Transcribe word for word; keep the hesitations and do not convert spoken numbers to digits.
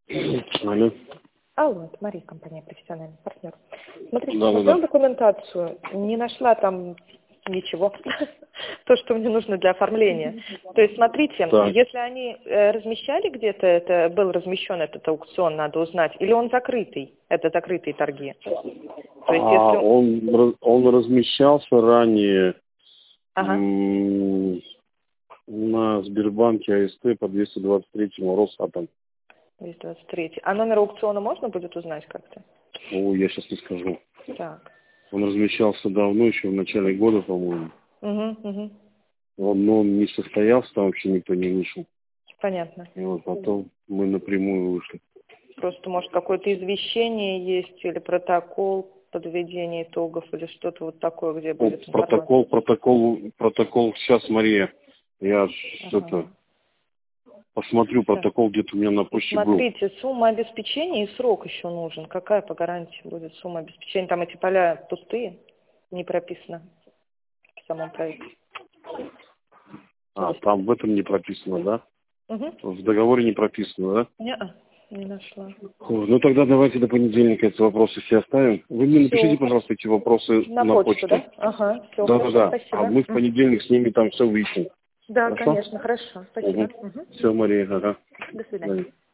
Алло. Алло, это Мария, компания «Профессиональный партнер». Смотрите, Да, да, смотрела да. документацию, не нашла там ничего, то, что мне нужно для оформления. То есть, смотрите, Так. если они э, размещали где-то, это был размещен этот аукцион, надо узнать, или он закрытый, это закрытые торги. То есть, А, если... он, раз- он размещался ранее Ага. м, на Сбербанке АСТ по двести двадцать третьему Росатом. двести двадцать три. А номер аукциона можно будет узнать как-то? О, я сейчас не скажу. Так. Он размещался давно, еще в начале года, по-моему. Угу, угу. Он, но он не состоялся, там вообще никто не вышел. Понятно. И вот потом мы напрямую вышли. Просто, может, какое-то извещение есть или протокол подведения итогов или что-то вот такое, где Ну, будет информация. протокол, протокол, протокол, сейчас, Мария, я ж Ага. это, посмотрю, Так. протокол где-то у меня на почте был. Смотрите, сумма обеспечения и срок еще нужен. Какая по гарантии будет сумма обеспечения? Там эти поля пустые, не прописано в самом проекте. А, там в этом не прописано, да? Угу. В договоре не прописано, да? Не-а, не нашла. Ой, ну тогда давайте до понедельника эти вопросы все оставим. Вы мне напишите, Всё. пожалуйста, эти вопросы На, на почту, почту. да? Ага, все, Да, да, хорошо, да. спасибо. А мы в Мгм. понедельник с ними там все выясним. Да, Хорошо? конечно, хорошо, спасибо. Угу. Все, Мария, ага. До свидания. Да.